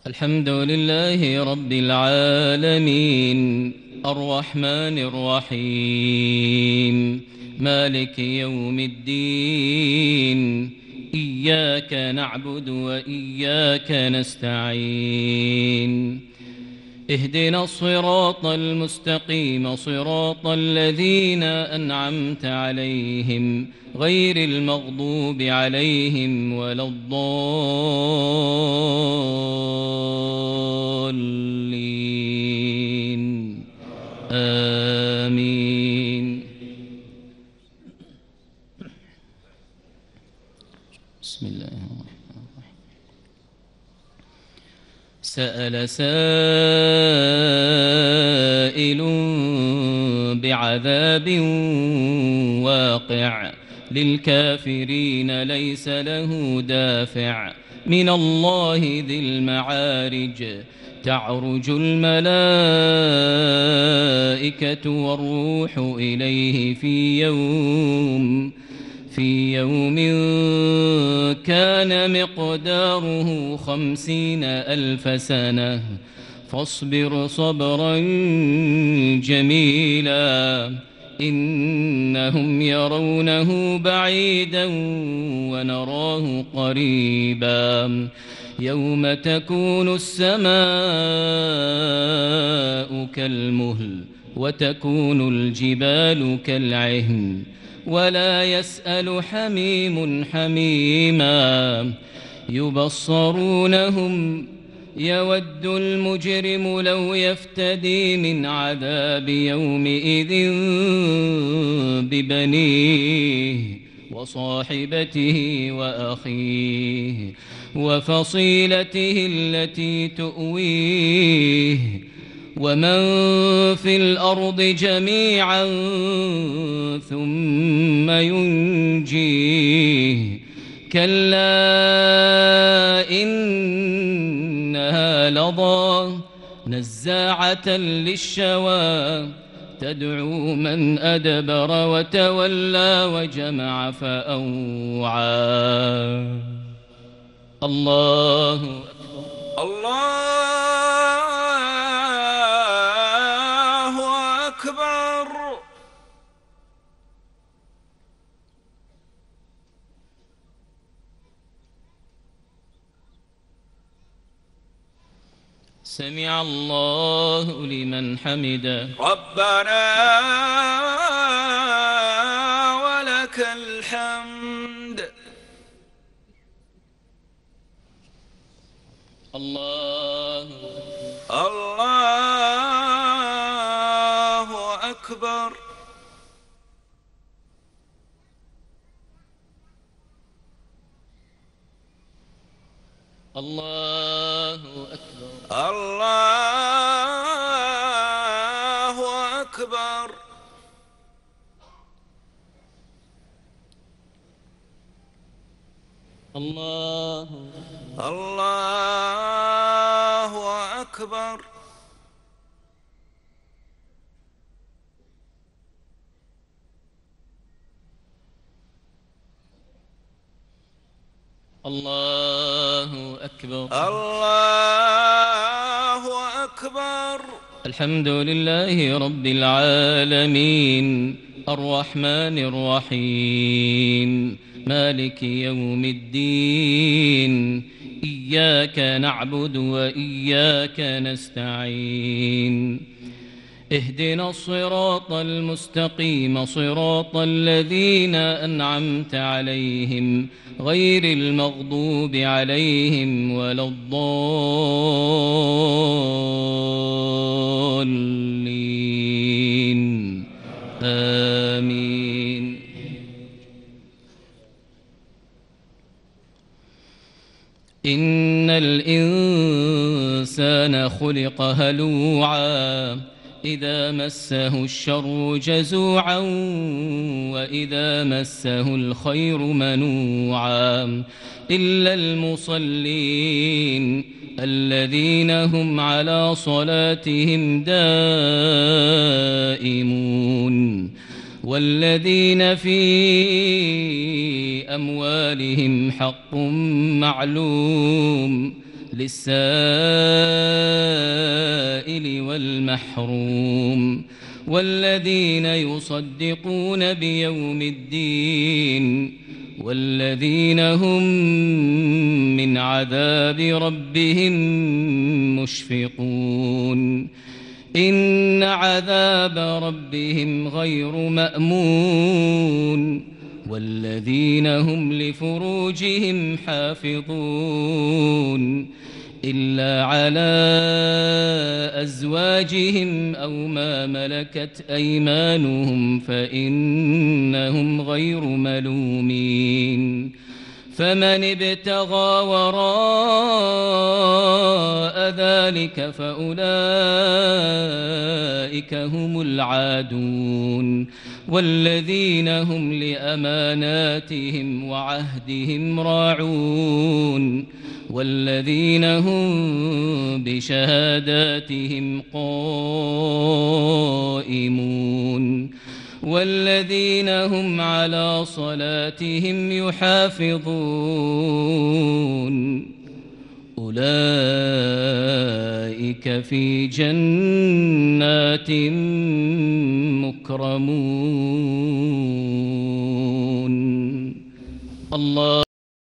الحمد لله رب العالمين الرحمن الرحيم مالك يوم الدين إياك نعبد وإياك نستعين اهدنا الصراط المستقيم صراط الذين أنعمت عليهم غير المغضوب عليهم ولا الضالين آمين. بسم الله الرحمن الرحيم. سأل سائل بعذاب واقع للكافرين ليس له دافع من الله ذي المعارج تعرج الملائكة والروح إليه في يوم كان مقداره 50,000 سنة فاصبر صبرا جميلا إنهم يرونه بعيدا ونراه قريبا يوم تكون السماء كالمهل وتكون الجبال كالعهن ولا يسأل حميم حميما يبصرونهم يود المجرم لو يفتدي من عذاب يومئذ ببنيه وصاحبته وأخيه وفصيلته التي تؤويه ومن في الأرض جميعا ثم ينجيه كلا إنها لظى نزاعة للشوى تدعو من أدبر وتولى وجمع فأوعى. الله أكبر. الله أكبر. سمع الله لمن حمده. ربنا ولك الحمد. الله أكبر. الله أكبر. الله أكبر. الله أكبر. الله أكبر. الله أكبر. الحمد لله رب العالمين الرحمن الرحيم مالك يوم الدين إياك نعبد وإياك نستعين اهدنا الصراط المستقيم صراط الذين أنعمت عليهم غير المغضوب عليهم ولا الضالين آمين. إن الإنسان خلق هلوعا إذا مسه الشر جزوعا وإذا مسه الخير منوعا إلا المصلين الذين هم على صلاتهم دائمون والذين في أموالهم حق معلوم للسائل والمحروم والذين يصدقون بيوم الدين والذين هم من عذاب ربهم مشفقون إن عذاب ربهم غير مأمون والذين هم لفروجهم حافظون إلا على أزواجهم أو ما ملكت أيمانهم فإنهم غير ملومين فمن ابتغى وراء ذلك فأولئك هم العادون والذين هم لأماناتهم وعهدهم راعون والذين هم بشهاداتهم قائمون والذين هم على صلاتهم يحافظون أولئك في جنات مكرمون الله